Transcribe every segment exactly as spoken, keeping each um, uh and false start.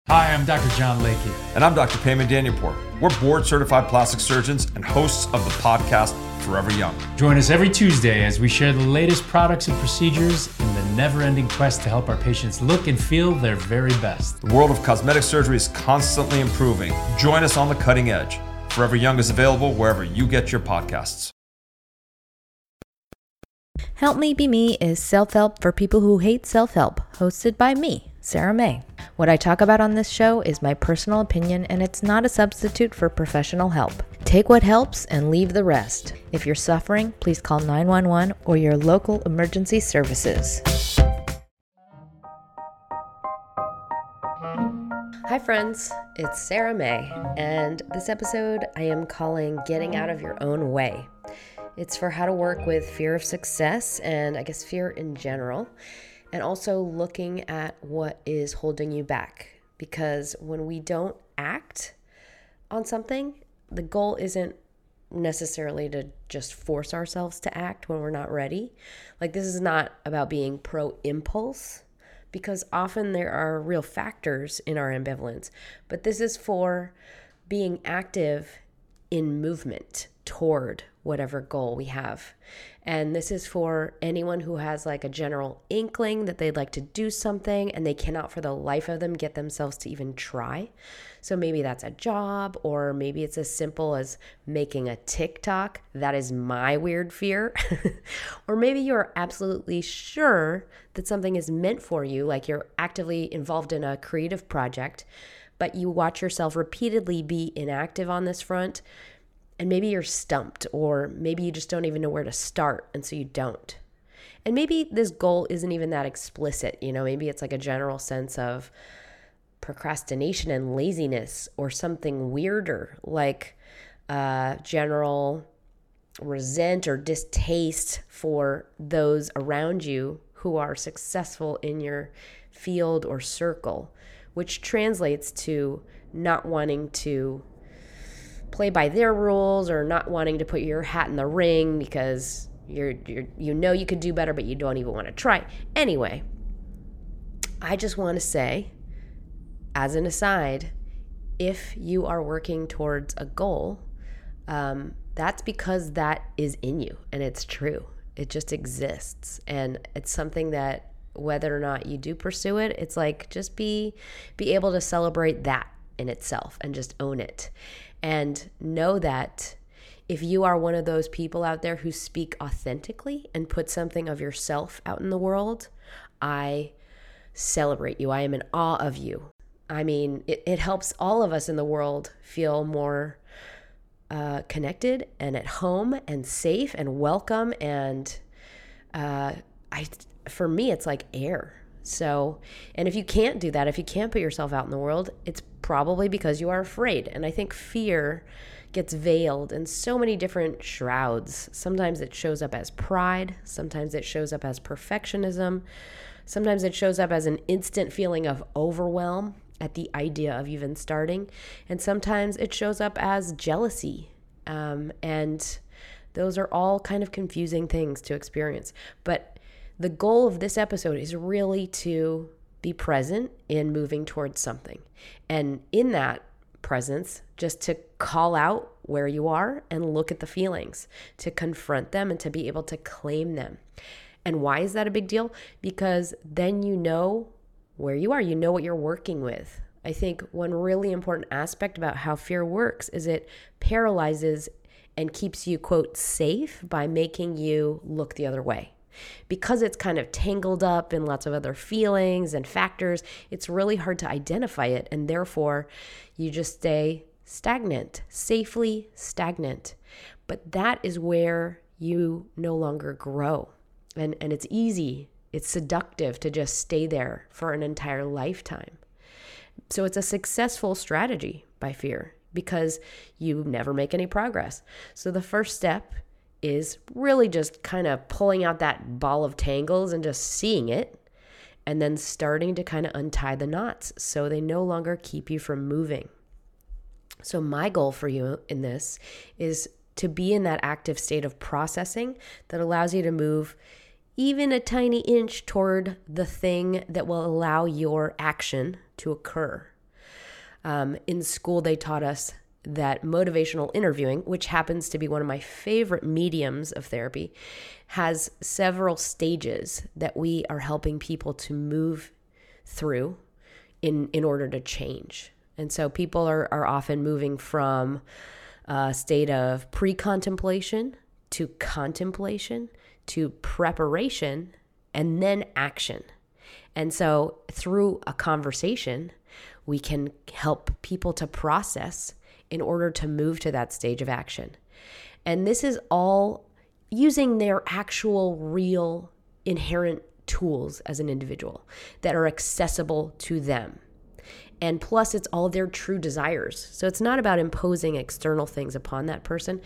Hi, I'm Doctor John Lakey. And I'm Doctor Payman Danielpour. We're board-certified plastic surgeons and hosts of the podcast Forever Young. Join us every Tuesday as we share the latest products and procedures in the never-ending quest to help our patients look and feel their very best. The world of cosmetic surgery is constantly improving. Join us on the cutting edge. Forever Young is available wherever you get your podcasts. Help Me Be Me is self-help for people who hate self-help, hosted by me, Sarah May. What I talk about on this show is my personal opinion, and it's not a substitute for professional help. Take what helps and leave the rest. If you're suffering, please call nine one one or your local emergency services. Hi friends, it's Sarah May, and this episode I am calling Getting Out of Your Own Way. It's for how to work with fear of success and I guess fear in general, and also looking at what is holding you back. Because when we don't act on something, the goal isn't necessarily to just force ourselves to act when we're not ready. Like, this is not about being pro-impulse, because often there are real factors in our ambivalence. But this is for being active in movement toward whatever goal we have. And this is for anyone who has like a general inkling that they'd like to do something and they cannot for the life of them get themselves to even try. So maybe that's a job, or maybe it's as simple as making a TikTok. That is my weird fear. Or maybe you're absolutely sure that something is meant for you, like you're actively involved in a creative project, but you watch yourself repeatedly be inactive on this front. And maybe you're stumped, or maybe you just don't even know where to start, and so you don't. And maybe this goal isn't even that explicit, you know, maybe it's like a general sense of procrastination and laziness, or something weirder, like uh, general resent or distaste for those around you who are successful in your field or circle, which translates to not wanting to play by their rules, or not wanting to put your hat in the ring because you're, you're you know you could do better, but you don't even want to try. Anyway, I just want to say, as an aside, if you are working towards a goal, um, that's because that is in you, and it's true. It just exists, and it's something that whether or not you do pursue it, it's like just be be able to celebrate that in itself and just own it. And know that if you are one of those people out there who speak authentically and put something of yourself out in the world, I celebrate you. I am in awe of you. I mean, it, it helps all of us in the world feel more uh, connected and at home and safe and welcome. And uh, I, for me, it's like air. So, and if you can't do that, if you can't put yourself out in the world, it's probably because you are afraid. And I think fear gets veiled in so many different shrouds. Sometimes it shows up as pride. Sometimes it shows up as perfectionism. Sometimes it shows up as an instant feeling of overwhelm at the idea of even starting. And sometimes it shows up as jealousy. Um, and those are all kind of confusing things to experience. But the goal of this episode is really to be present in moving towards something. And in that presence, just to call out where you are and look at the feelings, to confront them and to be able to claim them. And why is that a big deal? Because then you know where you are, you know what you're working with. I think one really important aspect about how fear works is it paralyzes and keeps you, quote, safe by making you look the other way. Because it's kind of tangled up in lots of other feelings and factors, it's really hard to identify it, and therefore you just stay stagnant, safely stagnant. But that is where you no longer grow. And, and it's easy, it's seductive to just stay there for an entire lifetime. So it's a successful strategy by fear because you never make any progress. So the first step is really just kind of pulling out that ball of tangles and just seeing it, and then starting to kind of untie the knots so they no longer keep you from moving. So my goal for you in this is to be in that active state of processing that allows you to move even a tiny inch toward the thing that will allow your action to occur. Um, in school, they taught us that motivational interviewing, which happens to be one of my favorite mediums of therapy, has several stages that we are helping people to move through in, in order to change. And so people are, are often moving from a state of pre-contemplation to contemplation to preparation and then action. And so through a conversation, we can help people to process in order to move to that stage of action. And this is all using their actual, real, inherent tools as an individual that are accessible to them. And plus, it's all their true desires. So it's not about imposing external things upon that person.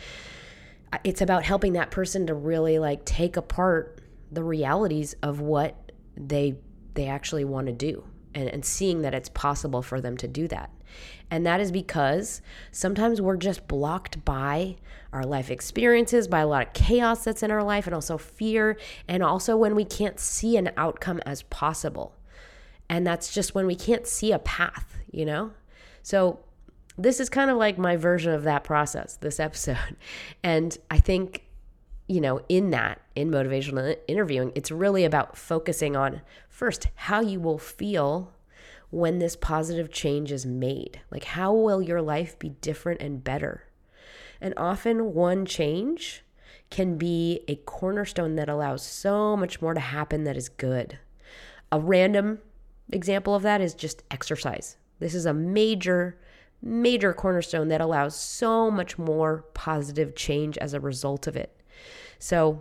It's about helping that person to really like take apart the realities of what they they actually want to do and, and seeing that it's possible for them to do that. And that is because sometimes we're just blocked by our life experiences, by a lot of chaos that's in our life, and also fear, and also when we can't see an outcome as possible. And that's just when we can't see a path, you know? So this is kind of like my version of that process, this episode. And I think, you know, in that, in motivational interviewing, it's really about focusing on first how you will feel when this positive change is made. Like, how will your life be different and better? And often one change can be a cornerstone that allows so much more to happen that is good. A random example of that is just exercise. This is a major, major cornerstone that allows so much more positive change as a result of it. So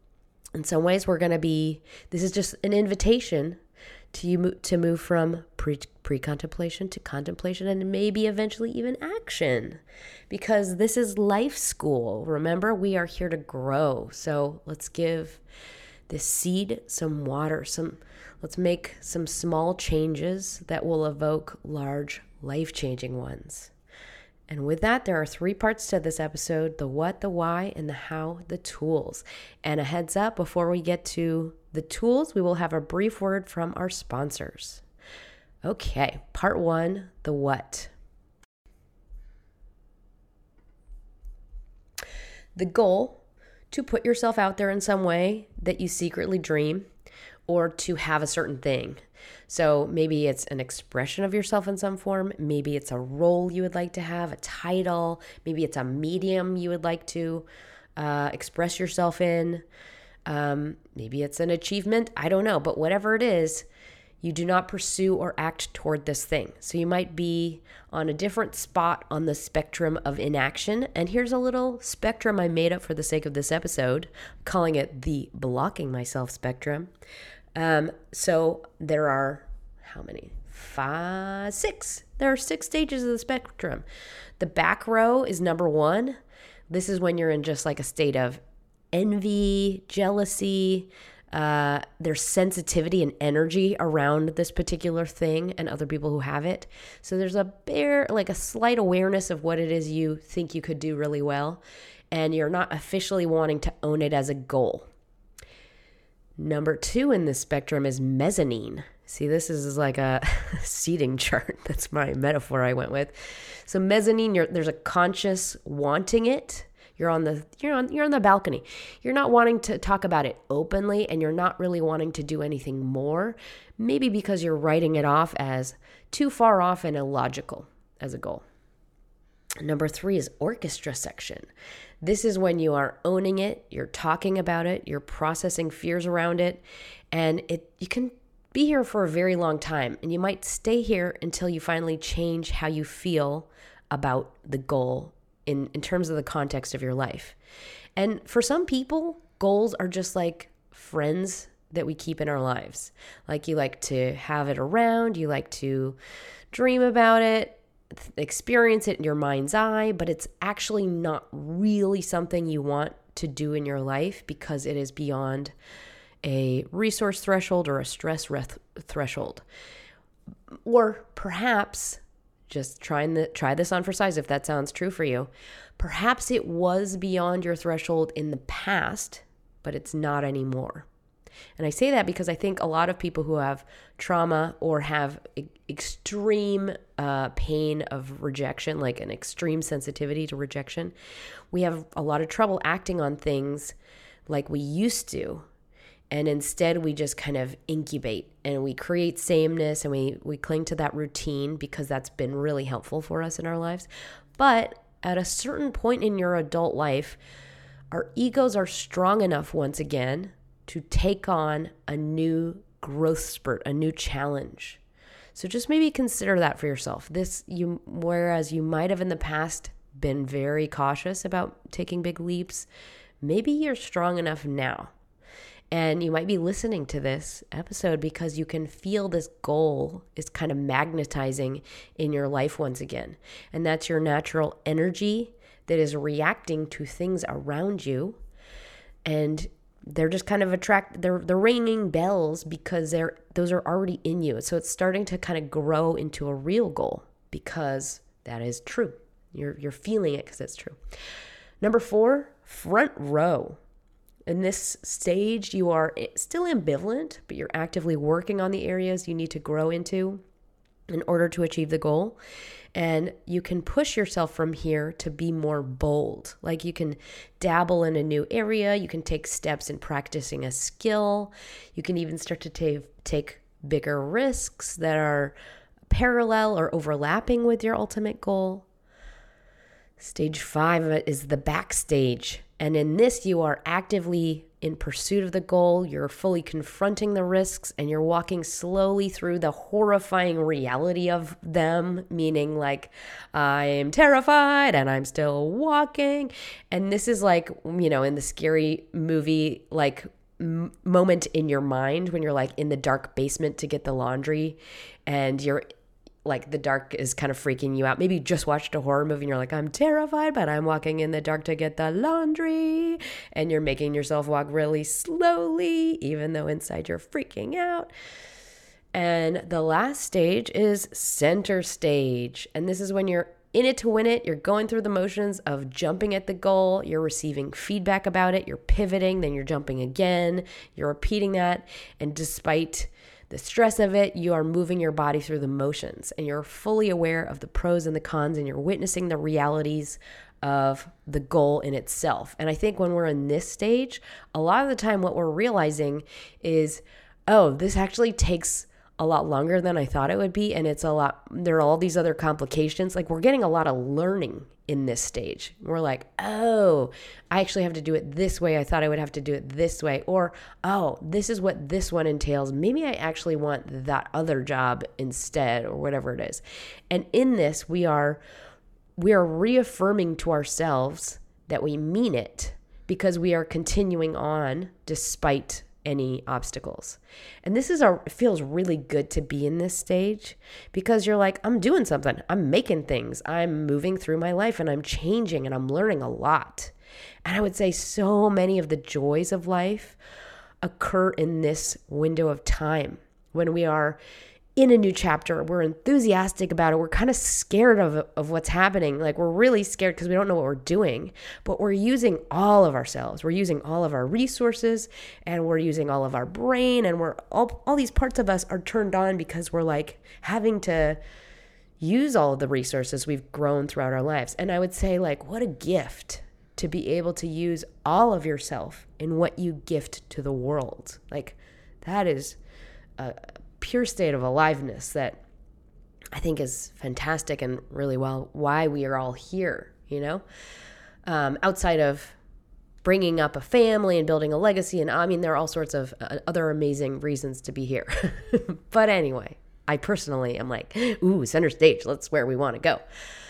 in some ways, we're going to be, this is just an invitation to you to move from pre pre-contemplation to contemplation and maybe eventually even action, because this is life school. Remember, we are here to grow. So let's give this seed some water, some let's make some small changes that will evoke large life-changing ones. And with that, there are three parts to this episode: the what, the why, and the how, the tools. And a heads up, before we get to the tools, we will have a brief word from our sponsors. Okay, part one, the what. The goal: to put yourself out there in some way that you secretly dream, or to have a certain thing. So maybe it's an expression of yourself in some form. Maybe it's a role you would like to have, a title. Maybe it's a medium you would like to uh, express yourself in. Um, maybe it's an achievement. I don't know. But whatever it is, you do not pursue or act toward this thing. So you might be on a different spot on the spectrum of inaction. And here's a little spectrum I made up for the sake of this episode, calling it the blocking myself spectrum. Um, so there are, how many? Five, six. There are six stages of the spectrum. The back row is number one. This is when you're in just like a state of envy, jealousy. Uh, there's sensitivity and energy around this particular thing and other people who have it. So there's a bare, like a slight awareness of what it is you think you could do really well, and you're not officially wanting to own it as a goal. Number two in this spectrum is mezzanine. See, this is like a seating chart. That's my metaphor I went with. So mezzanine, you're, there's a conscious wanting it. You're on the you're on you're on the balcony. You're not wanting to talk about it openly, and you're not really wanting to do anything more. Maybe because you're writing it off as too far off and illogical as a goal. Number three is orchestra section. This is when you are owning it, you're talking about it, you're processing fears around it, and it you can be here for a very long time, and you might stay here until you finally change how you feel about the goal in, in terms of the context of your life. And for some people, goals are just like friends that we keep in our lives. Like, you like to have it around, you like to dream about it, experience it in your mind's eye, but it's actually not really something you want to do in your life because it is beyond a resource threshold or a stress reth- threshold. Or perhaps, just trying the, try this on for size if that sounds true for you, perhaps it was beyond your threshold in the past, but it's not anymore. And I say that because I think a lot of people who have trauma or have e- extreme uh, pain of rejection, like an extreme sensitivity to rejection, we have a lot of trouble acting on things like we used to. And instead we just kind of incubate and we create sameness and we, we cling to that routine because that's been really helpful for us in our lives. But at a certain point in your adult life, our egos are strong enough once again to take on a new growth spurt, a new challenge. So just maybe consider that for yourself. This you whereas you might have in the past been very cautious about taking big leaps, maybe you're strong enough now. And you might be listening to this episode because you can feel this goal is kind of magnetizing in your life once again. And that's your natural energy that is reacting to things around you. And they're just kind of attract, they're, they're ringing bells because they're those are already in you. So it's starting to kind of grow into a real goal because that is true. You're, you're feeling it because it's true. Number four, front row. In this stage, you are still ambivalent, but you're actively working on the areas you need to grow into in order to achieve the goal. And you can push yourself from here to be more bold. Like you can dabble in a new area. You can take steps in practicing a skill. You can even start to ta- take bigger risks that are parallel or overlapping with your ultimate goal. Stage five is the backstage. And in this, you are actively in pursuit of the goal. You're fully confronting the risks and you're walking slowly through the horrifying reality of them, meaning like, I'm terrified and I'm still walking. And this is like, you know, in the scary movie, like m- moment in your mind when you're like in the dark basement to get the laundry and you're like the dark is kind of freaking you out. Maybe you just watched a horror movie and you're like, I'm terrified, but I'm walking in the dark to get the laundry. And you're making yourself walk really slowly, even though inside you're freaking out. And the last stage is center stage. And this is when you're in it to win it. You're going through the motions of jumping at the goal. You're receiving feedback about it. You're pivoting, then you're jumping again. You're repeating that. And despite the stress of it, you are moving your body through the motions and you're fully aware of the pros and the cons and you're witnessing the realities of the goal in itself. And I think when we're in this stage, a lot of the time what we're realizing is, oh, this actually takes a lot longer than I thought it would be. And it's a lot, there are all these other complications. Like we're getting a lot of learning in this stage. We're like, oh, I actually have to do it this way. I thought I would have to do it this way. Or, oh, this is what this one entails. Maybe I actually want that other job instead or whatever it is. And in this, we are, we are reaffirming to ourselves that we mean it because we are continuing on despite any obstacles. And this is our, it feels really good to be in this stage because you're like, I'm doing something. I'm making things. I'm moving through my life and I'm changing and I'm learning a lot. And I would say so many of the joys of life occur in this window of time when we are in a new chapter. We're enthusiastic about it. We're kind of scared of, of what's happening. Like we're really scared because we don't know what we're doing, but we're using all of ourselves. We're using all of our resources and we're using all of our brain and we're all, all these parts of us are turned on because we're like having to use all of the resources we've grown throughout our lives. And I would say like, what a gift to be able to use all of yourself in what you gift to the world. Like that is a pure state of aliveness that I think is fantastic and really well why we are all here, you know, um, outside of bringing up a family and building a legacy. And I mean, there are all sorts of uh, other amazing reasons to be here. But anyway, I personally am like, ooh, center stage, that's where we want to go.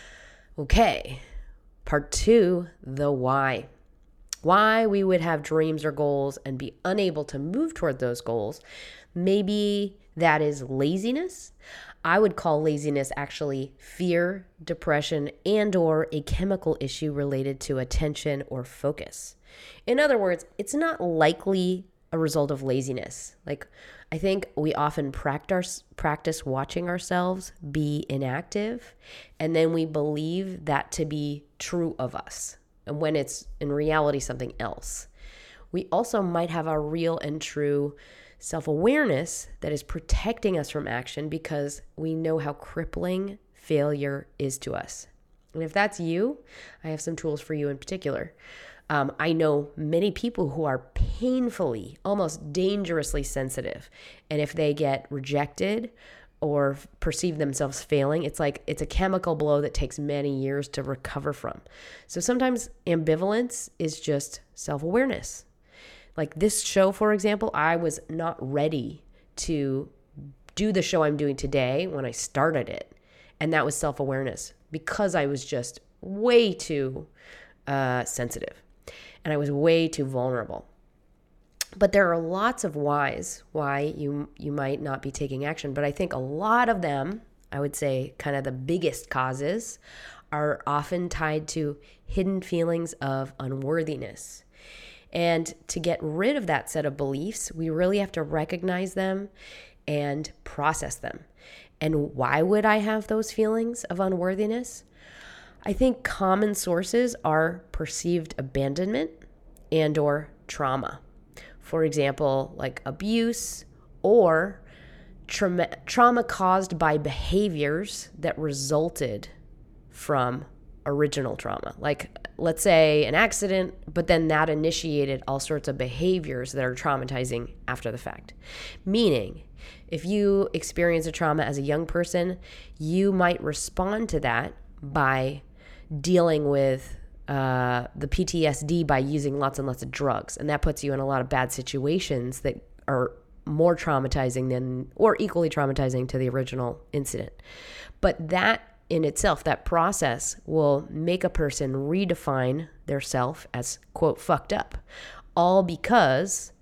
Okay. Part two, the why. Why we would have dreams or goals and be unable to move toward those goals. Maybe that is laziness. I would call laziness actually fear, depression, and or a chemical issue related to attention or focus. In other words, it's not likely a result of laziness. Like, I think we often practice practice watching ourselves be inactive, and then we believe that to be true of us, and when it's in reality something else. we also might have a real and true self-awareness that is protecting us from action because we know how crippling failure is to us. And if that's you, I have some tools for you in particular. Um, I know many people who are painfully, almost dangerously sensitive. And if they get rejected or perceive themselves failing, it's like it's a chemical blow that takes many years to recover from. So sometimes ambivalence is just self-awareness. Like this show, for example, I was not ready to do the show I'm doing today when I started it. And that was self-awareness because I was just way too uh, sensitive. And I was way too vulnerable. But there are lots of whys why you you might not be taking action. But I think a lot of them, I would say kind of the biggest causes, are often tied to hidden feelings of unworthiness. And to get rid of that set of beliefs, we really have to recognize them and process them. And why would I have those feelings of unworthiness? I think common sources are perceived abandonment and or trauma. For example, like abuse or trauma, trauma caused by behaviors that resulted from original trauma. Like, let's say an accident, but then that initiated all sorts of behaviors that are traumatizing after the fact. Meaning, if you experience a trauma as a young person, you might respond to that by dealing with uh, the P T S D by using lots and lots of drugs. And that puts you in a lot of bad situations that are more traumatizing than, or equally traumatizing to the original incident. But that in itself, that process will make a person redefine their self as, quote, fucked up, all because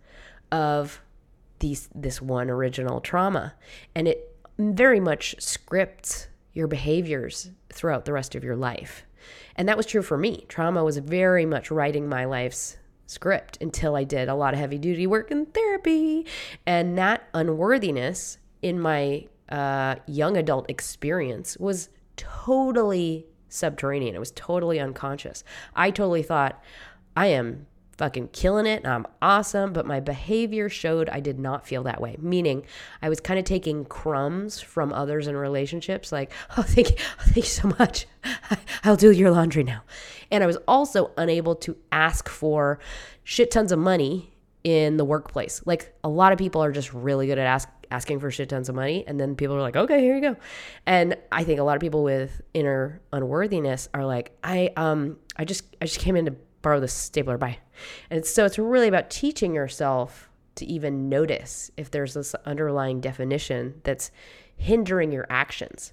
of these this one original trauma. And it very much scripts your behaviors throughout the rest of your life. And that was true for me. Trauma was very much writing my life's script until I did a lot of heavy duty work in therapy. And that unworthiness in my uh, young adult experience was totally subterranean. It was totally unconscious. I totally thought I am fucking killing it. I'm awesome. But my behavior showed I did not feel that way. Meaning I was kind of taking crumbs from others in relationships. Like, oh, thank you. Oh, thank you so much. I'll do your laundry now. And I was also unable to ask for shit tons of money in the workplace. Like a lot of people are just really good at ask, asking for shit tons of money. And then people are like, okay, here you go. And I think a lot of people with inner unworthiness are like, I, um, I just, I just came in to borrow this stapler, bye. And so it's really about teaching yourself to even notice if there's this underlying definition that's hindering your actions.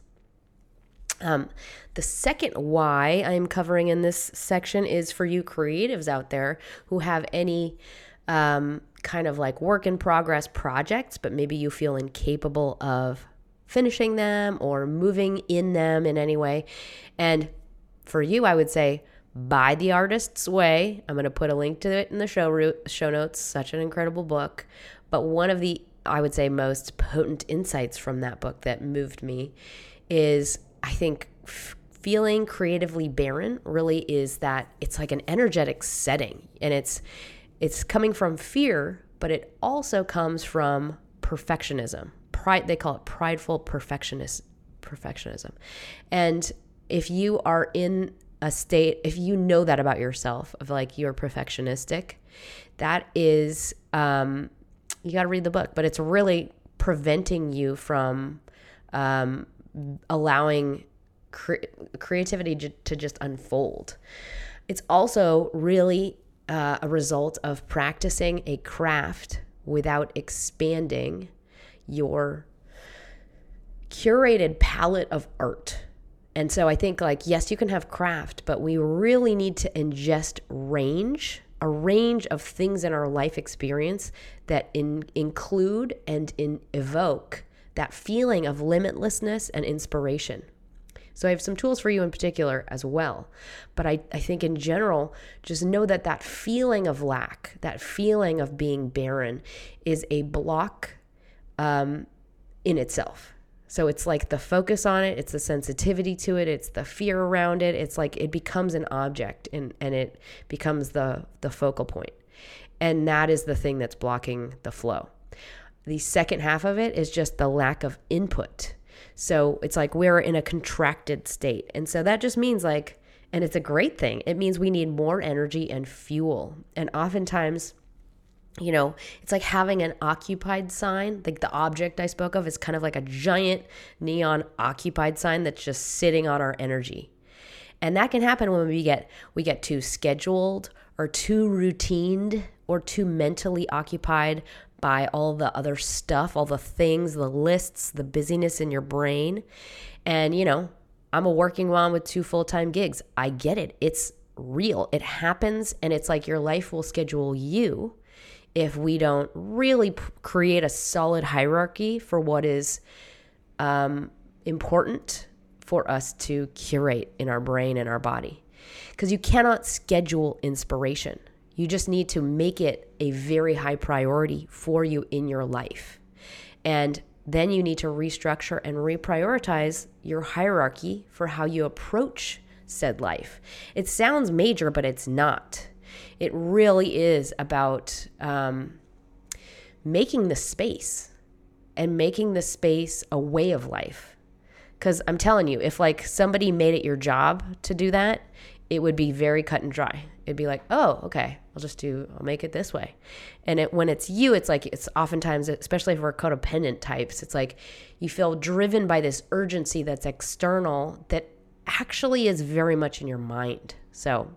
Um, the second why I'm covering in this section is for you creatives out there who have any um, kind of like work in progress projects, but maybe you feel incapable of finishing them or moving in them in any way. And for you, I would say, By the Artist's Way. I'm going to put a link to it in the show root, show notes. Such an incredible book. But one of the, I would say, most potent insights from that book that moved me is, I think, f- feeling creatively barren really is that it's like an energetic setting. And it's it's coming from fear, but it also comes from perfectionism. Pride, they call it prideful perfectionist, perfectionism. And if you are in a state, if you know that about yourself, of like you're perfectionistic, that is, um, you got to read the book, but it's really preventing you from um, allowing cre- creativity j- to just unfold. It's also really uh, a result of practicing a craft without expanding your curated palette of art. And so I think, like, yes, you can have craft, but we really need to ingest range, a range of things in our life experience that in, include and in, evoke that feeling of limitlessness and inspiration. So I have some tools for you in particular as well. But I, I think in general, just know that that feeling of lack, that feeling of being barren is a block um, in itself. So it's like the focus on it, it's the sensitivity to it, it's the fear around it. It's like it becomes an object and, and it becomes the, the focal point. And that is the thing that's blocking the flow. The second half of it is just the lack of input. So it's like we're in a contracted state. And so that just means like, and it's a great thing. It means we need more energy and fuel. And oftentimes, you know, it's like having an occupied sign. Like the object I spoke of is kind of like a giant neon occupied sign that's just sitting on our energy. And that can happen when we get we get too scheduled or too routined or too mentally occupied by all the other stuff, all the things, the lists, the busyness in your brain. And, you know, I'm a working mom with two full-time gigs. I get it. It's real. It happens. And it's like your life will schedule you if we don't really p- create a solid hierarchy for what is um, important for us to curate in our brain and our body. Because you cannot schedule inspiration. You just need to make it a very high priority for you in your life. And then you need to restructure and reprioritize your hierarchy for how you approach said life. It sounds major, but it's not. It really is about um, making the space and making the space a way of life. Because I'm telling you, if like somebody made it your job to do that, it would be very cut and dry. It'd be like, oh, okay, I'll just do, I'll make it this way. And it, when it's you, it's like, it's oftentimes, especially if we're codependent types, it's like you feel driven by this urgency that's external that actually is very much in your mind. So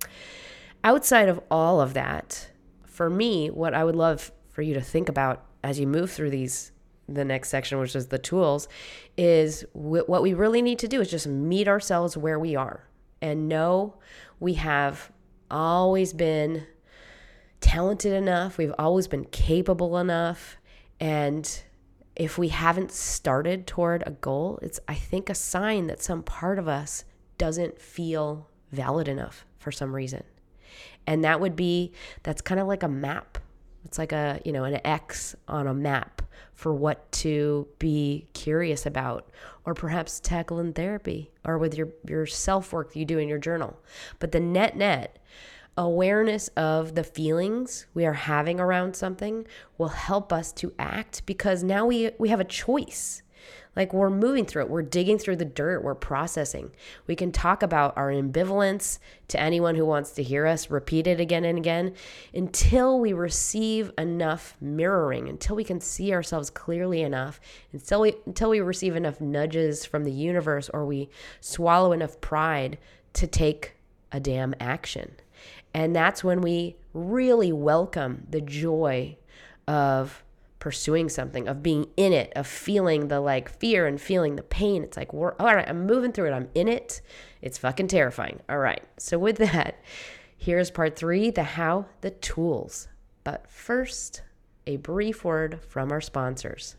outside of all of that, for me, what I would love for you to think about as you move through these, the next section, which is the tools, is w- what we really need to do is just meet ourselves where we are and know we have always been talented enough. We've always been capable enough. And if we haven't started toward a goal, it's, I think, a sign that some part of us doesn't feel valid enough for some reason. And that would be, that's kind of like a map. It's like a, you know, an X on a map for what to be curious about, or perhaps tackle in therapy or with your, your self-work you do in your journal. But the net net, awareness of the feelings we are having around something will help us to act, because now we, we have a choice. Like we're moving through it. We're digging through the dirt. We're processing. We can talk about our ambivalence to anyone who wants to hear us repeat it again and again until we receive enough mirroring, until we can see ourselves clearly enough, until we, until we receive enough nudges from the universe, or we swallow enough pride to take a damn action. And that's when we really welcome the joy of pursuing something, of being in it, of feeling the like fear and feeling the pain. It's like, we're all right, I'm moving through it. I'm in it. It's fucking terrifying. All right. So with that, here's part three, the how, the tools. But first, a brief word from our sponsors.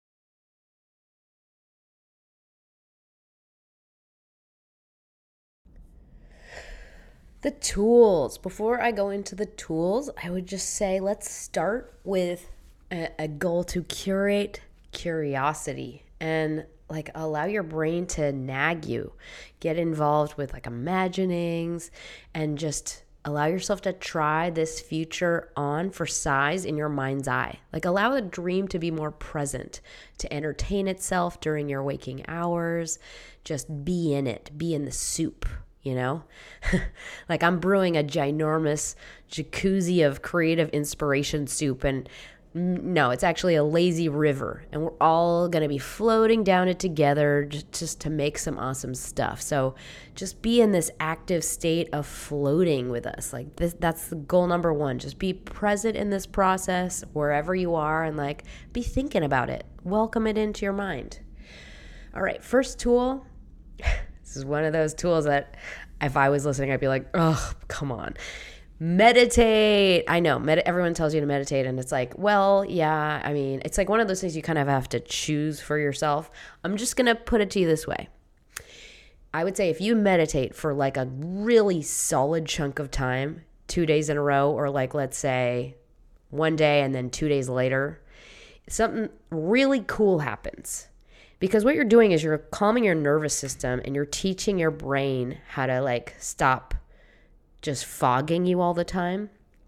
The tools. Before I go into the tools, I would just say, let's start with a, a goal to curate curiosity and like allow your brain to nag you. Get involved with like imaginings and just allow yourself to try this future on for size in your mind's eye. Like allow the dream to be more present, to entertain itself during your waking hours. Just be in it, be in the soup. You know, like I'm brewing a ginormous jacuzzi of creative inspiration soup, and no, it's actually a lazy river, and we're all going to be floating down it together just, just to make some awesome stuff. So just be in this active state of floating with us. Like this, that's the goal number one. Just be present in this process wherever you are, and like be thinking about it. Welcome it into your mind. All right, first tool. This is one of those tools that if I was listening, I'd be like, oh, come on. Meditate. I know med- everyone tells you to meditate, and it's like, well, yeah, I mean, it's like one of those things you kind of have to choose for yourself. I'm just going to put it to you this way. I would say if you meditate for like a really solid chunk of time, two days in a row, or like, let's say one day and then two days later, something really cool happens. Because what you're doing is you're calming your nervous system and you're teaching your brain how to like stop just fogging you all the time.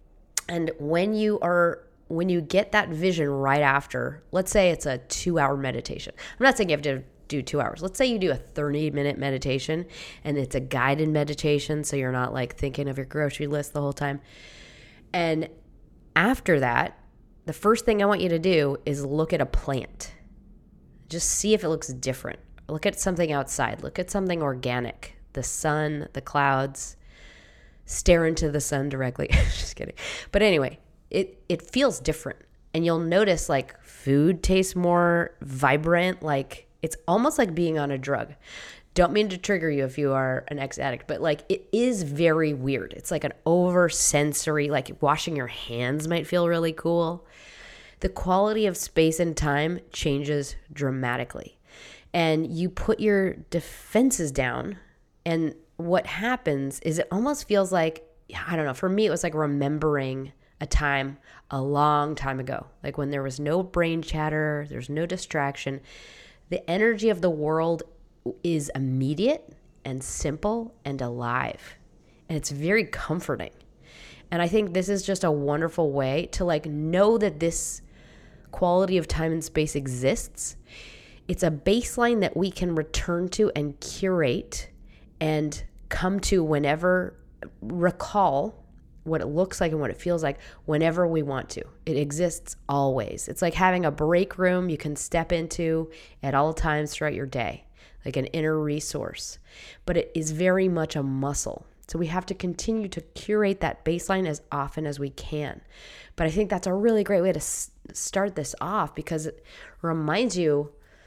And when you are when you get that vision right after, let's say it's a two-hour meditation. I'm not saying you have to do two hours. Let's say you do a thirty-minute meditation and it's a guided meditation, so you're not like thinking of your grocery list the whole time. And after that, the first thing I want you to do is look at a plant. Just see if it looks different. Look at something outside. Look at something organic. The sun, the clouds. Stare into the sun directly. Just kidding. But anyway, it, it feels different. And you'll notice like food tastes more vibrant. Like it's almost like being on a drug. Don't mean to trigger you if you are an ex-addict, but like it is very weird. It's like an over sensory, like washing your hands might feel really cool. The quality of space and time changes dramatically. And you put your defenses down, and what happens is it almost feels like, I don't know, for me, it was like remembering a time a long time ago, like when there was no brain chatter, there's no distraction. The energy of the world is immediate and simple and alive. And it's very comforting. And I think this is just a wonderful way to like know that this quality of time and space exists. It's a baseline that we can return to and curate and come to whenever, recall what it looks like and what it feels like whenever we want to. It exists always. It's like having a break room you can step into at all times throughout your day, like an inner resource. But it is very much a muscle. So we have to continue to curate that baseline as often as we can. But I think that's a really great way to s- start this off, because it reminds you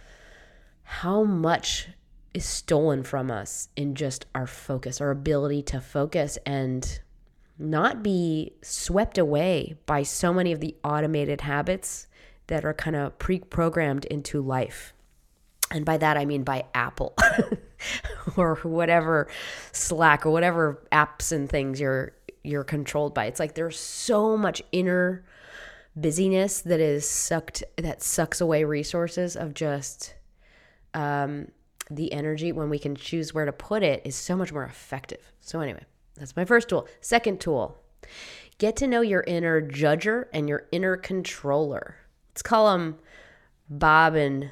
how much is stolen from us in just our focus, our ability to focus and not be swept away by so many of the automated habits that are kind of pre-programmed into life. And by that, I mean by Apple or whatever, Slack or whatever apps and things you're you're controlled by. It's like there's so much inner busyness that is sucked, that sucks away resources of just um, the energy when we can choose where to put it is so much more effective. So anyway, that's my first tool. Second tool, get to know your inner judger and your inner controller. Let's call them Bob and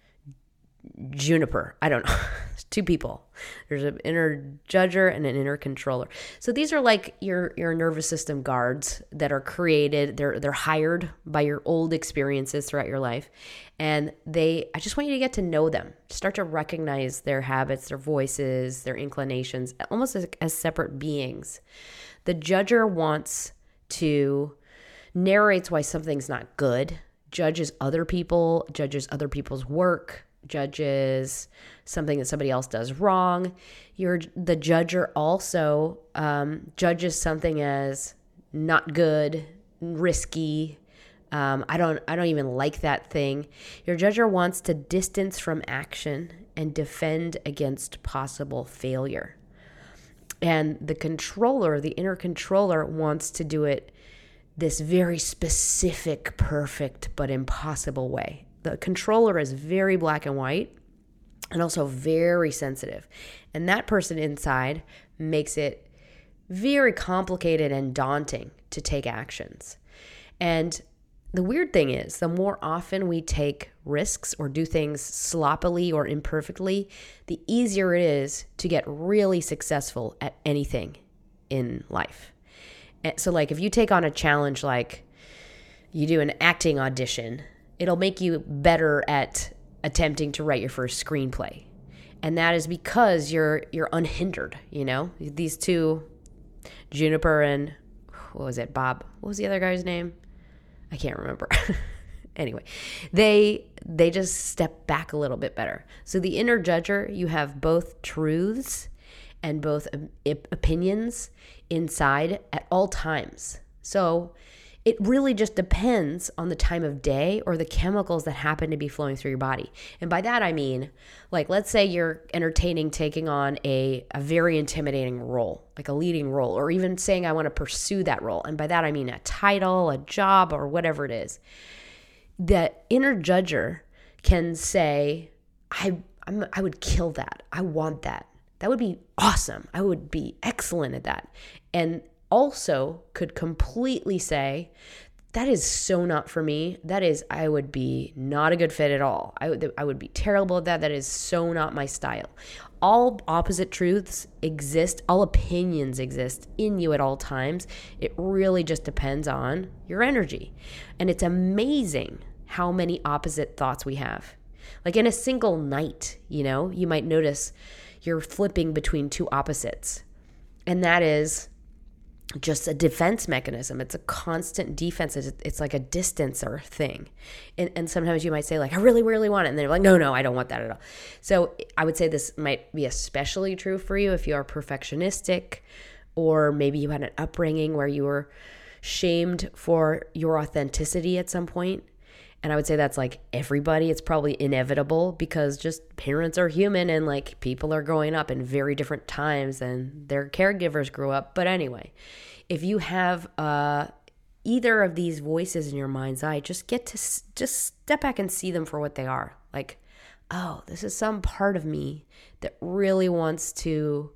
Juniper. I don't know. Two people. There's an inner judger and an inner controller. So these are like your your nervous system guards that are created. They're they're hired by your old experiences throughout your life. And they I just want you to get to know them. Start to recognize their habits, their voices, their inclinations, almost as, as separate beings. The judger wants to narrates why something's not good, judges other people, judges other people's work, judges something that somebody else does wrong. You're the judger also um, judges something as not good, risky. Um, I don't. I don't even like that thing. Your judger wants to distance from action and defend against possible failure. And the controller, the inner controller, wants to do it this very specific, perfect, but impossible way. The controller is very black and white and also very sensitive. And that person inside makes it very complicated and daunting to take actions. And the weird thing is, the more often we take risks or do things sloppily or imperfectly, the easier it is to get really successful at anything in life. And so like if you take on a challenge, like you do an acting audition, it'll make you better at attempting to write your first screenplay. And that is because you're you're unhindered, you know? These two, Juniper and, what was it, Bob? What was the other guy's name? I can't remember. Anyway, they they just step back a little bit better. So the inner judger, you have both truths and both op- opinions inside at all times. So it really just depends on the time of day or the chemicals that happen to be flowing through your body. And by that, I mean, like, let's say you're entertaining taking on a, a very intimidating role, like a leading role, or even saying, I want to pursue that role. And by that, I mean a title, a job, or whatever it is. The inner judger can say, I, I'm, I would kill that. I want that. That would be awesome. I would be excellent at that. And also could completely say, that is so not for me. That is, I would be not a good fit at all. I would, I would be terrible at that. That is so not my style. All opposite truths exist. All opinions exist in you at all times. It really just depends on your energy. And it's amazing how many opposite thoughts we have. Like in a single night, you know, you might notice you're flipping between two opposites. And that is just a defense mechanism. It's a constant defense. It's, it's like a distancer thing. And, and sometimes you might say like, I really, really want it. And they're like, no, no, I don't want that at all. So I would say this might be especially true for you if you are perfectionistic, or maybe you had an upbringing where you were shamed for your authenticity at some point. And I would say that's like everybody. It's probably inevitable because just parents are human and like people are growing up in very different times than their caregivers grew up. But anyway, if you have uh, either of these voices in your mind's eye, just get to s- just step back and see them for what they are. Like, oh, this is some part of me that really wants to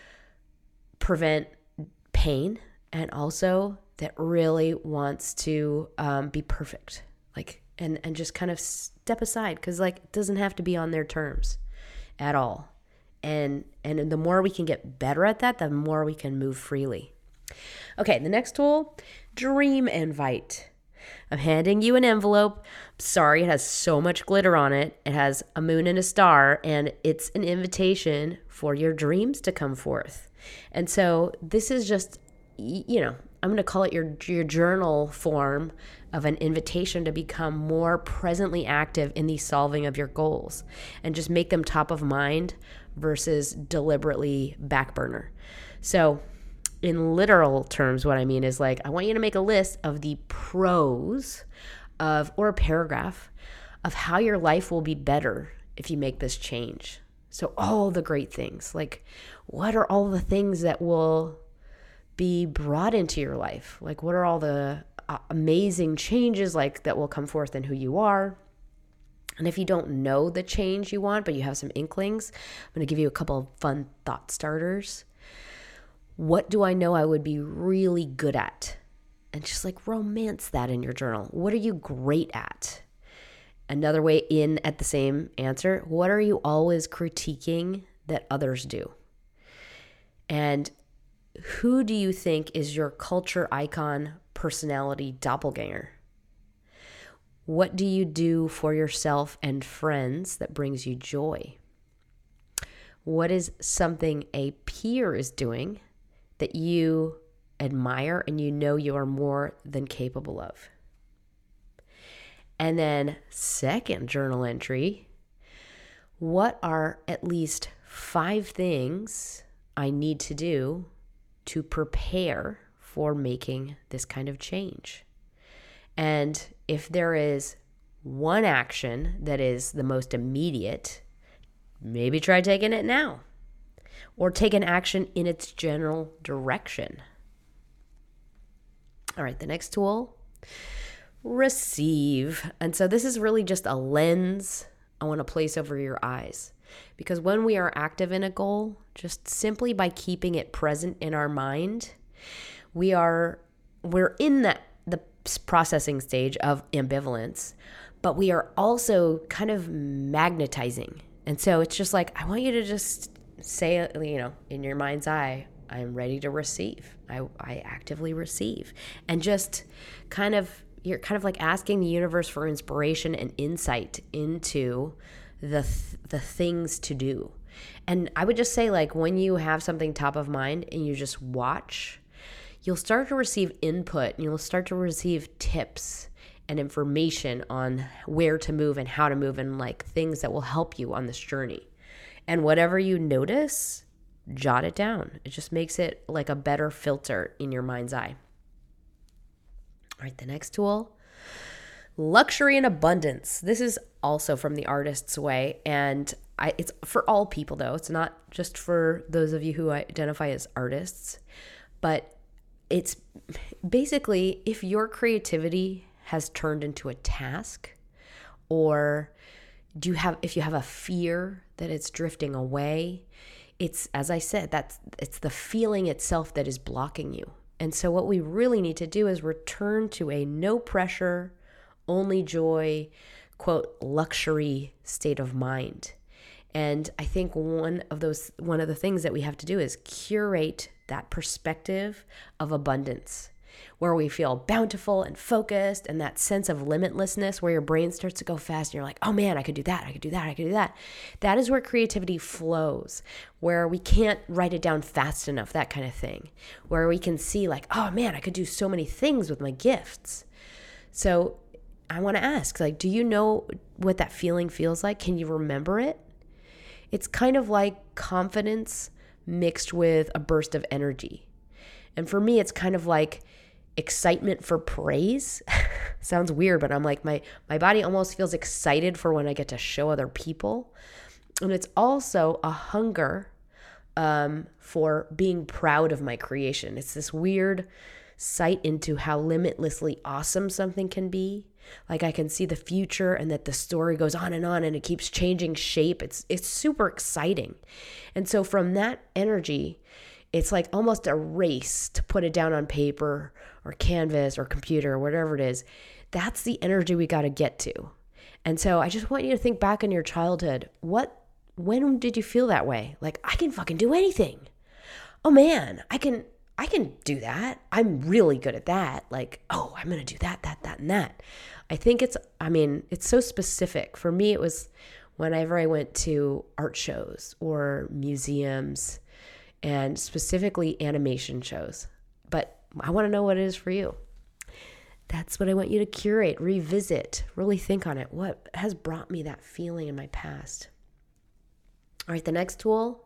prevent pain, and also that really wants to um, be perfect. Like, and, and just kind of step aside, because like it doesn't have to be on their terms at all. And and the more we can get better at that, the more we can move freely. Okay, the next tool, dream invite. I'm handing you an envelope. Sorry, it has so much glitter on it. It has a moon and a star, and it's an invitation for your dreams to come forth. And so this is just, you know, I'm going to call it your your journal form of an invitation to become more presently active in the solving of your goals, and just make them top of mind versus deliberately back burner. So in literal terms, what I mean is like, I want you to make a list of the pros of, or a paragraph of how your life will be better if you make this change. So all the great things, like what are all the things that will be brought into your life? Like what are all the uh, amazing changes like that will come forth in who you are? And if you don't know the change you want, but you have some inklings, I'm going to give you a couple of fun thought starters. What do I know I would be really good at? And just like romance that in your journal. What are you great at? Another way in at the same answer, what are you always critiquing that others do? And who do you think is your culture icon, personality doppelganger? What do you do for yourself and friends that brings you joy? What is something a peer is doing that you admire and you know you are more than capable of? And then second journal entry, what are at least five things I need to do to prepare for making this kind of change? And if there is one action that is the most immediate, maybe try taking it now, or take an action in its general direction. All right, the next tool, receive. And so this is really just a lens I want to place over your eyes. Because when we are active in a goal, just simply by keeping it present in our mind, we are, we're in that the processing stage of ambivalence, but we are also kind of magnetizing. And so it's just like, I want you to just say, you know, in your mind's eye, I'm ready to receive. I, I actively receive. And just kind of, you're kind of like asking the universe for inspiration and insight into the th- the things to do. And I would just say, like, when you have something top of mind and you just watch, you'll start to receive input and you'll start to receive tips and information on where to move and how to move, and like things that will help you on this journey. And whatever you notice, jot it down. It just makes it like a better filter in your mind's eye. All right, the next tool, luxury and abundance. This is also from The Artist's Way, and I, it's for all people, though. It's not just for those of you who identify as artists, but it's basically if your creativity has turned into a task, or do you have if you have a fear that it's drifting away, it's, as I said, that's it's the feeling itself that is blocking you. And so what we really need to do is return to a no pressure, only joy, quote, luxury state of mind. And I think one of those, one of the things that we have to do is curate that perspective of abundance, where we feel bountiful and focused, and that sense of limitlessness where your brain starts to go fast and you're like, oh man, I could do that, I could do that, I could do that. That is where creativity flows, where we can't write it down fast enough, that kind of thing, where we can see like, oh man, I could do so many things with my gifts. So I want to ask, like, do you know what that feeling feels like? Can you remember it? It's kind of like confidence mixed with a burst of energy. And for me, it's kind of like excitement for praise. Sounds weird, but I'm like, my, my body almost feels excited for when I get to show other people. And it's also a hunger um, for being proud of my creation. It's this weird sight into how limitlessly awesome something can be. Like I can see the future and that the story goes on and on and it keeps changing shape. It's it's super exciting. And so from that energy, it's like almost a race to put it down on paper or canvas or computer or whatever it is. That's the energy we got to get to. And so I just want you to think back on your childhood. What, when did you feel that way? Like, I can fucking do anything. Oh man, I can, I can do that. I'm really good at that. Like, oh, I'm going to do that, that, that, and that. I think it's, I mean, it's so specific. For me, it was whenever I went to art shows or museums, and specifically animation shows. But I want to know what it is for you. That's what I want you to curate, revisit, really think on it. What has brought me that feeling in my past? All right, the next tool.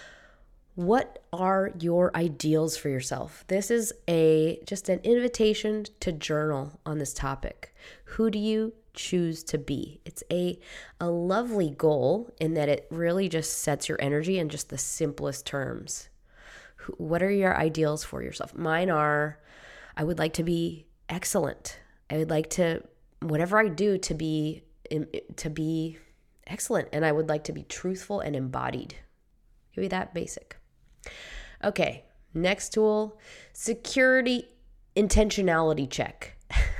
What are your ideals for yourself? This is a just an invitation to journal on this topic. Who do you choose to be? It's a a lovely goal in that it really just sets your energy in just the simplest terms. What are your ideals for yourself? Mine are, I would like to be excellent. I would like to, whatever I do, to be to be excellent, and I would like to be truthful and embodied. Give me that basic. Okay, next tool, security intentionality check.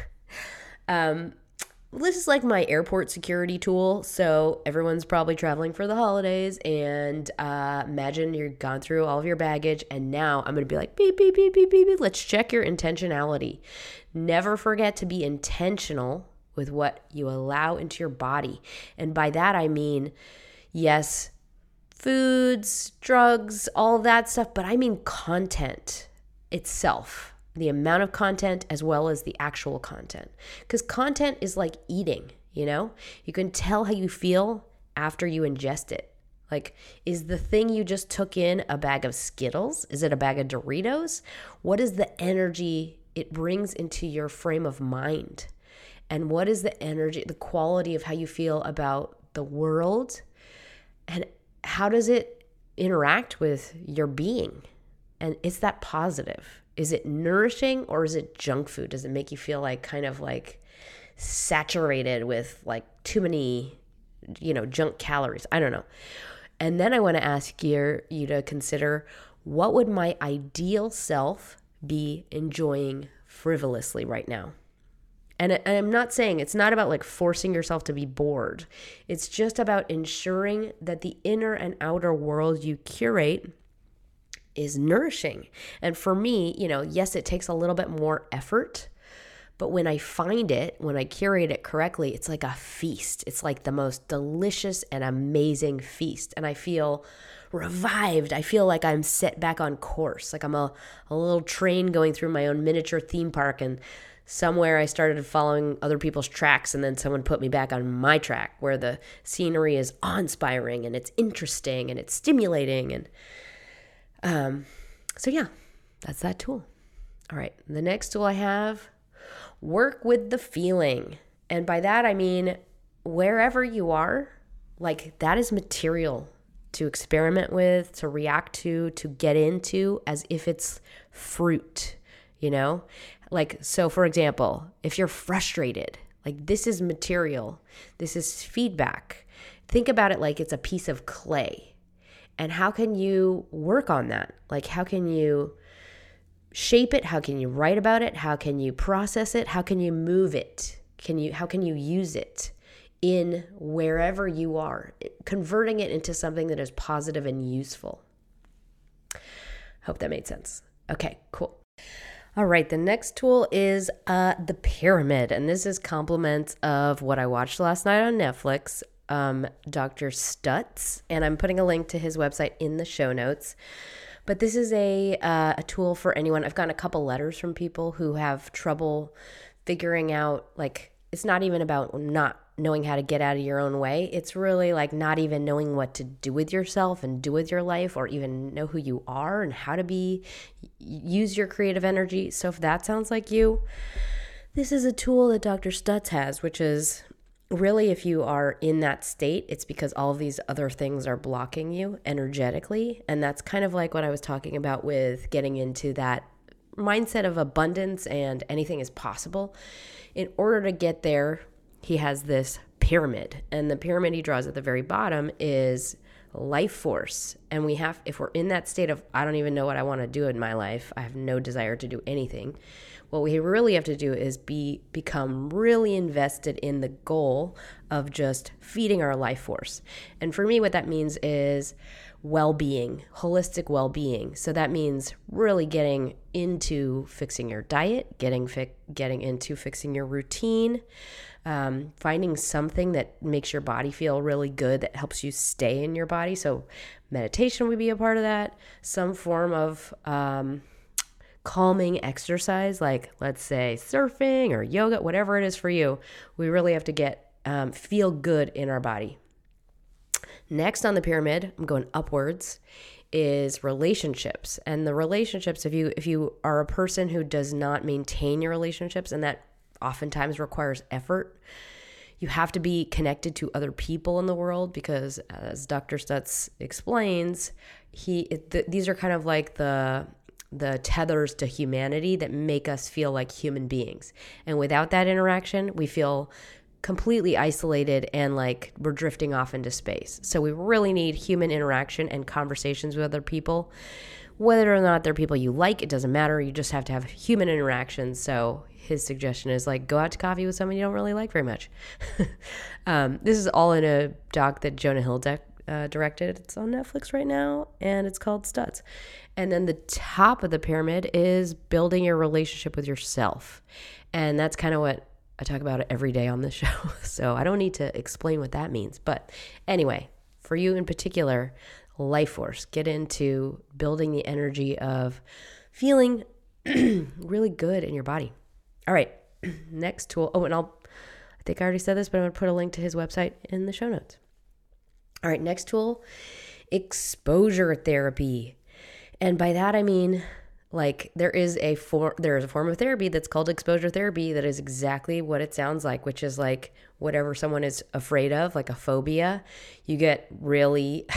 um, this is like my airport security tool. So everyone's probably traveling for the holidays, and uh, imagine you've gone through all of your baggage, and now I'm going to be like, beep, beep, beep, beep, beep, beep. Let's check your intentionality. Never forget to be intentional with what you allow into your body. And by that, I mean, yes, foods, drugs, all that stuff, but I mean content itself, the amount of content as well as the actual content. Because content is like eating, you know? You can tell how you feel after you ingest it. Like, is the thing you just took in a bag of Skittles? Is it a bag of Doritos? What is the energy it brings into your frame of mind? And what is the energy, the quality of how you feel about the world? And how does it interact with your being? And is that positive? Is it nourishing, or is it junk food? Does it make you feel like kind of like saturated with like too many, you know, junk calories? I don't know. And then I want to ask you, you to consider, what would my ideal self be enjoying frivolously right now? And I'm not saying, it's not about like forcing yourself to be bored. It's just about ensuring that the inner and outer world you curate is nourishing. And for me, you know, yes, it takes a little bit more effort, but when I find it, when I curate it correctly, it's like a feast. It's like the most delicious and amazing feast. And I feel revived. I feel like I'm set back on course. Like I'm a, a little train going through my own miniature theme park, and somewhere I started following other people's tracks, and then someone put me back on my track where the scenery is awe-inspiring and it's interesting and it's stimulating. And um, so yeah, that's that tool. All right, the next tool I have, work with the feeling. And by that, I mean, wherever you are, like that is material to experiment with, to react to, to get into as if it's fruit, you know? Like, so for example, if you're frustrated, like this is material, this is feedback. Think about it like it's a piece of clay. And how can you work on that? Like, how can you shape it? How can you write about it? How can you process it? How can you move it? Can you, how can you use it in wherever you are, converting it into something that is positive and useful? Hope that made sense. Okay, cool. All right, the next tool is uh, the pyramid, and this is compliments of what I watched last night on Netflix, um, Doctor Stutz, and I'm putting a link to his website in the show notes. But this is a uh, a tool for anyone. I've gotten a couple letters from people who have trouble figuring out, like, it's not even about not knowing how to get out of your own way. It's really like not even knowing what to do with yourself and do with your life, or even know who you are and how to be, use your creative energy. So if that sounds like you, this is a tool that Doctor Stutz has, which is really, if you are in that state, it's because all of these other things are blocking you energetically. And that's kind of like what I was talking about with getting into that mindset of abundance and anything is possible. In order to get there, he has this pyramid, and the pyramid he draws at the very bottom is life force. And we have, if we're in that state of, I don't even know what I want to do in my life, I have no desire to do anything, what we really have to do is be become really invested in the goal of just feeding our life force. And for me, what that means is well-being, holistic well-being. So that means really getting into fixing your diet, getting fi- getting into fixing your routine, um, finding something that makes your body feel really good, that helps you stay in your body. So meditation would be a part of that. Some form of um, calming exercise, like let's say surfing or yoga, whatever it is for you. We really have to get um, feel good in our body. Next on the pyramid, I'm going upwards, is relationships. And the relationships, if you if you are a person who does not maintain your relationships, and that oftentimes requires effort, you have to be connected to other people in the world, because as Doctor Stutz explains, he it, th- these are kind of like the the tethers to humanity that make us feel like human beings. And without that interaction, we feel completely isolated and like we're drifting off into space. So we really need human interaction and conversations with other people. Whether or not they're people you like, it doesn't matter. You just have to have human interaction. So his suggestion is like, go out to coffee with someone you don't really like very much. um, this is all in a doc that Jonah Hill de- uh, directed. It's on Netflix right now, and it's called Stutz. And then the top of the pyramid is building your relationship with yourself. And that's kind of what I talk about it every day on this show, so I don't need to explain what that means. But anyway, for you in particular, life force, get into building the energy of feeling really good in your body. All right, next tool. Oh, and I'll, I think I already said this, but I'm going to put a link to his website in the show notes. All right, next tool, exposure therapy. And by that, I mean, like there is a form, there is a form of therapy that's called exposure therapy that is exactly what it sounds like, which is like whatever someone is afraid of, like a phobia, you get really,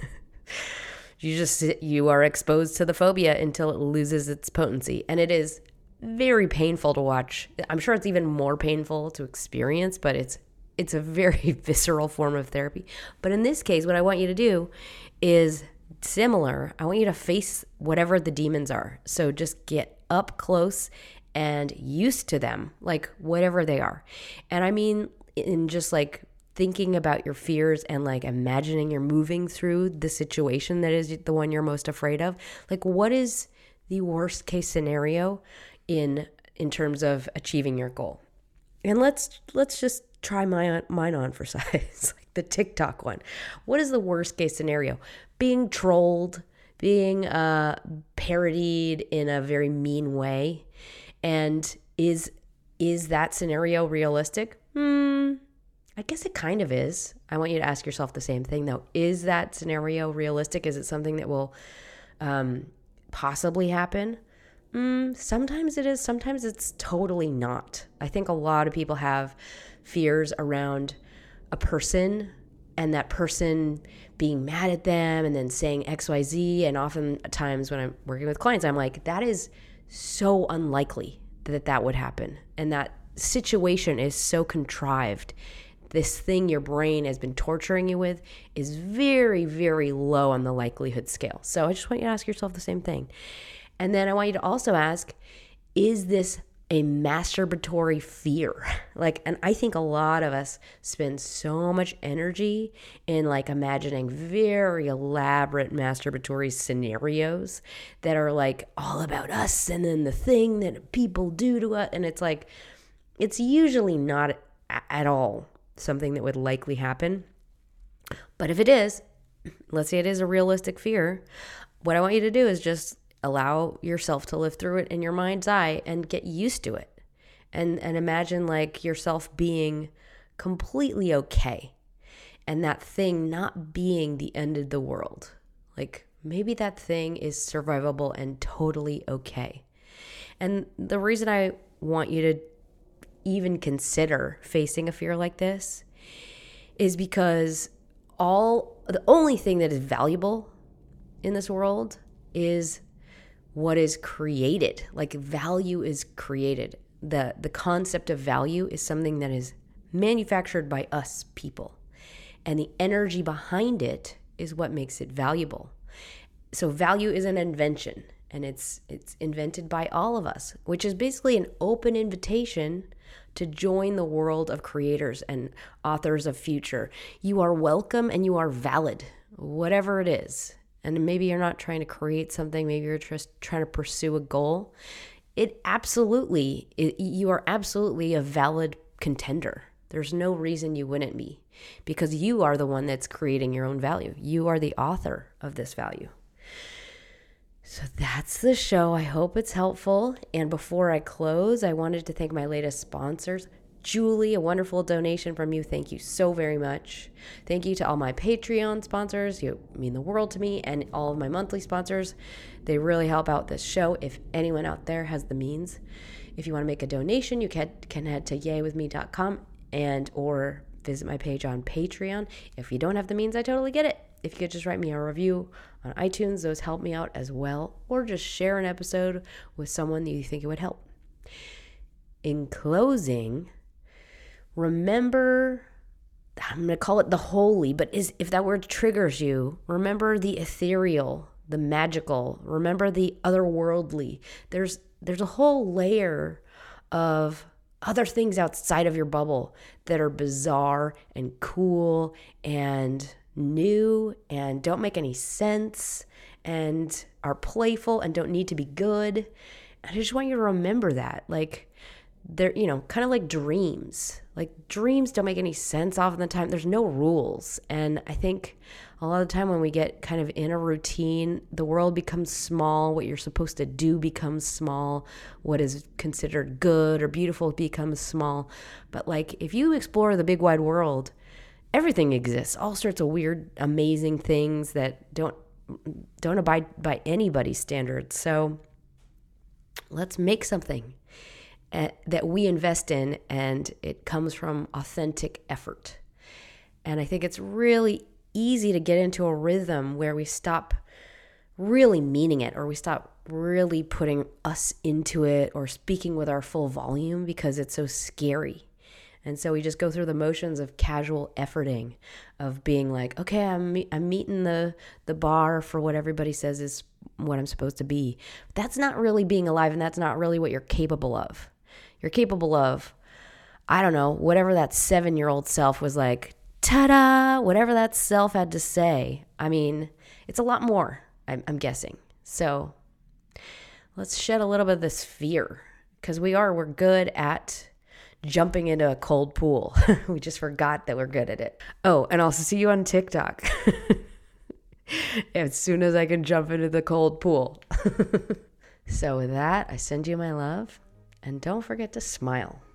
you just, you are exposed to the phobia until it loses its potency. And it is very painful to watch. I'm sure it's even more painful to experience, but it's, it's a very visceral form of therapy. But in this case, what I want you to do is similar. I want you to face whatever the demons are. So just get up close and used to them, like whatever they are. And I mean, in just like thinking about your fears and like imagining you're moving through the situation that is the one you're most afraid of. Like, what is the worst case scenario in in terms of achieving your goal? And let's let's just try my mine on for size, like the TikTok one. What is the worst case scenario? Being trolled, being uh, parodied in a very mean way. And is is that scenario realistic? Hmm, I guess it kind of is. I want you to ask yourself the same thing, though. Is that scenario realistic? Is it something that will um, possibly happen? Mm, sometimes it is. Sometimes it's totally not. I think a lot of people have fears around a person and that person being mad at them and then saying X Y Z. And oftentimes when I'm working with clients, I'm like, that is so unlikely that that would happen. And that situation is so contrived. This thing your brain has been torturing you with is very, very low on the likelihood scale. So I just want you to ask yourself the same thing. And then I want you to also ask, is this a masturbatory fear? Like, and I think a lot of us spend so much energy in like imagining very elaborate masturbatory scenarios that are like all about us and then the thing that people do to us. And it's like, it's usually not at all something that would likely happen. But if it is, let's say it is a realistic fear, what I want you to do is just allow yourself to live through it in your mind's eye and get used to it. And and imagine like yourself being completely okay. And that thing not being the end of the world. Like maybe that thing is survivable and totally okay. And the reason I want you to even consider facing a fear like this is because all the only thing that is valuable in this world is what is created. Like value is created. The the concept of value is something that is manufactured by us people. And the energy behind it is what makes it valuable. So value is an invention, and it's it's invented by all of us, which is basically an open invitation to join the world of creators and authors of future. You are welcome and you are valid, whatever it is. And maybe you're not trying to create something, maybe you're just trying to pursue a goal. It absolutely, it, you are absolutely a valid contender. There's no reason you wouldn't be, because you are the one that's creating your own value. You are the author of this value. So that's the show. I hope it's helpful. And before I close, I wanted to thank my latest sponsors. Julie, a wonderful donation from you. Thank you so very much. Thank you to all my Patreon sponsors. You mean the world to me, and all of my monthly sponsors. They really help out this show. If anyone out there has the means, if you want to make a donation, you can, can head to yay with me dot com and or visit my page on Patreon. If you don't have the means, I totally get it. If you could just write me a review on iTunes, those help me out as well. Or just share an episode with someone that you think it would help. In closing, remember, I'm going to call it the holy, but is if that word triggers you, remember the ethereal, the magical, remember the otherworldly. There's there's a whole layer of other things outside of your bubble that are bizarre and cool and new and don't make any sense and are playful and don't need to be good. And I just want you to remember that. Like, they're, you know, kind of like dreams. Like dreams don't make any sense often the time. There's no rules. And I think a lot of the time when we get kind of in a routine, the world becomes small. What you're supposed to do becomes small. What is considered good or beautiful becomes small. But like if you explore the big wide world, everything exists. All sorts of weird, amazing things that don't don't abide by anybody's standards. So let's make something that we invest in, and it comes from authentic effort. And I think it's really easy to get into a rhythm where we stop really meaning it, or we stop really putting us into it or speaking with our full volume because it's so scary. And so we just go through the motions of casual efforting, of being like, okay, I'm I'm meeting the the bar for what everybody says is what I'm supposed to be. That's not really being alive, and that's not really what you're capable of. You're capable of, I don't know, whatever that seven-year-old self was like, ta-da, whatever that self had to say. I mean, it's a lot more, I'm, I'm guessing. So let's shed a little bit of this fear, because we are, we're good at jumping into a cold pool. We just forgot that we're good at it. Oh, and I'll see you on TikTok as soon as I can jump into the cold pool. So with that, I send you my love. And don't forget to smile.